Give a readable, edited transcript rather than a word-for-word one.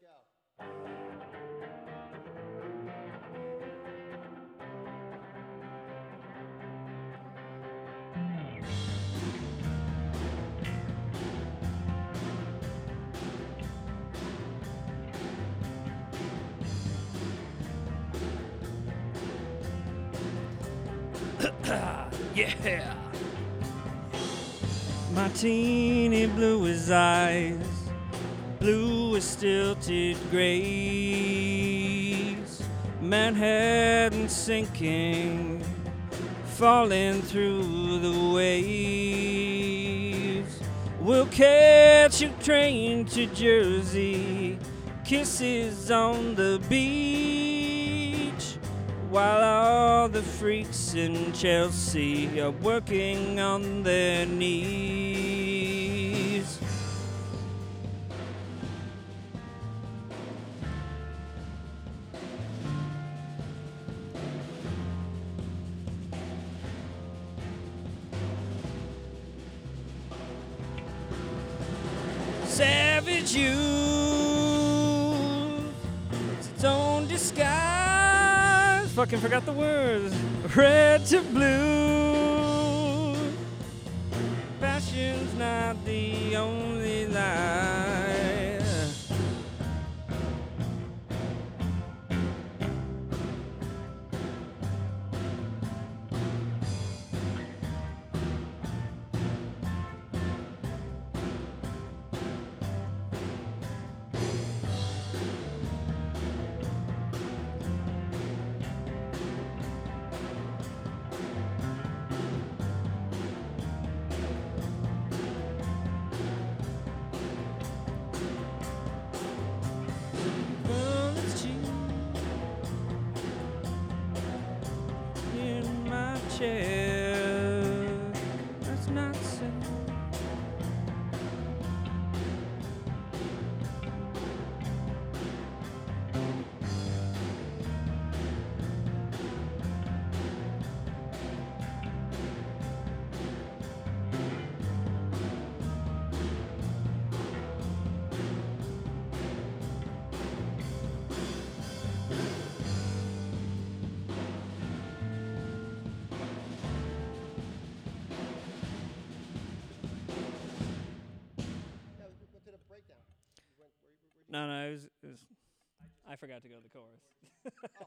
Yeah. Martini blue as eyes, blue as stilted grace. Manhattan sinking, falling through the waves. We'll catch a train to Jersey, kisses on the beach, while all the freaks in Chelsea are working on their knees. Savage youth, it's its own disguise. Fucking forgot the words. Red to blue. Fashion's not the only lie. Well, it's cheap in my chair. That's not safe. No, it was. I forgot to go to the chorus.